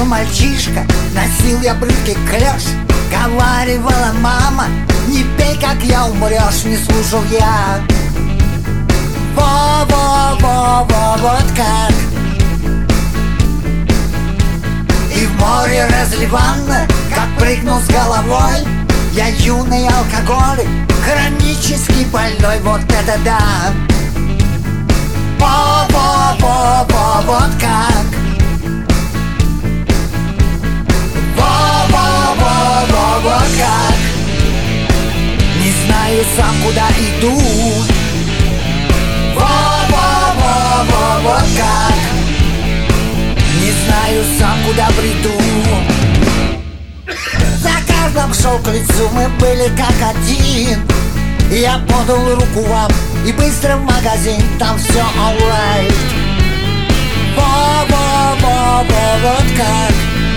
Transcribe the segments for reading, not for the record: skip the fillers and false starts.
мальчишка, носил я брюки клеш. Говаривала мама: не пей, как я, умрешь. Не слушал я. Во-во-во-во, вот как. И в море разливанно, как прыгнул с головой. Я юный алкоголик, хронически больной. Вот это да. Во-во-во-во, вот как. Во-во-во-во, вот как. Не знаю сам, куда иду. Во-во-во-во, вот как. Не знаю сам, куда приду. За каждым шел к лицу, мы были как один. Я подал руку вам и быстро в магазин, там все alright. Во-во-во-во, вот как.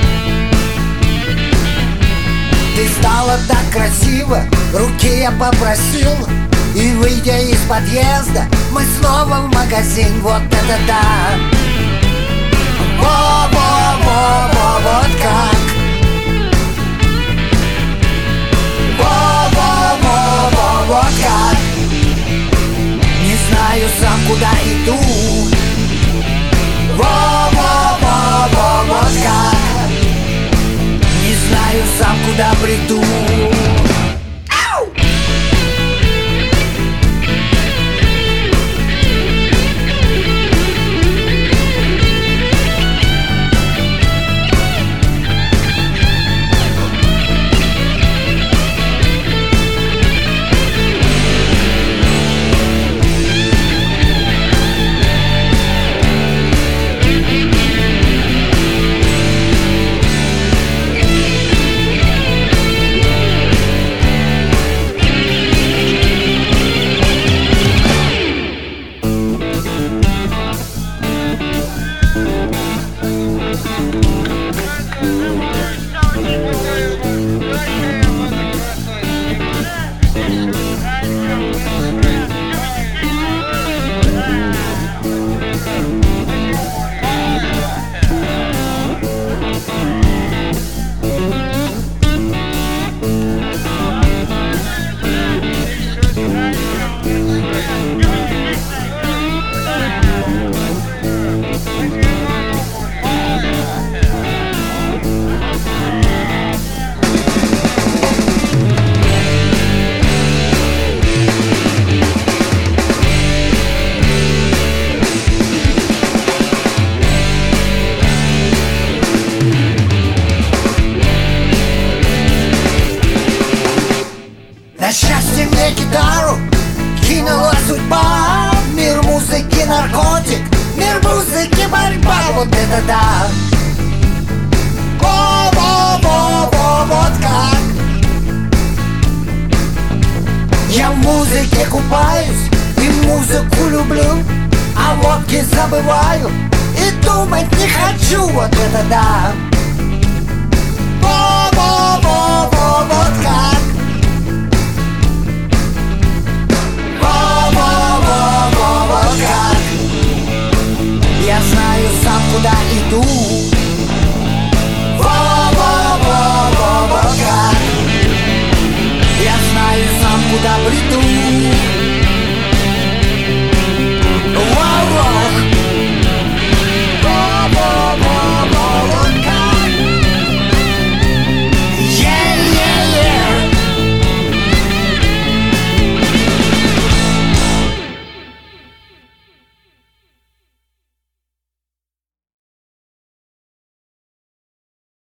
Ты стала так красиво, руки я попросил. И выйдя из подъезда, мы снова в магазин. Вот это да. Во-во-во-во, вот как. Во-во-во-во, вот как. Не знаю сам, куда иду. Во-во-во-во, вот как. Не знаю сам, куда приду. На счастье мне гитару кинула судьба. Мир музыки наркотик, мир музыки борьба. Вот это да. Во-во-во-во, вот как. Я в музыке купаюсь и музыку люблю, а водки забываю и думать не хочу. Вот это да. Во-во-во-во, вот как. Во-во-во-во, вот как. Я знаю сам, куда иду. Во-во-во-во, вот как. Я знаю сам, куда приду.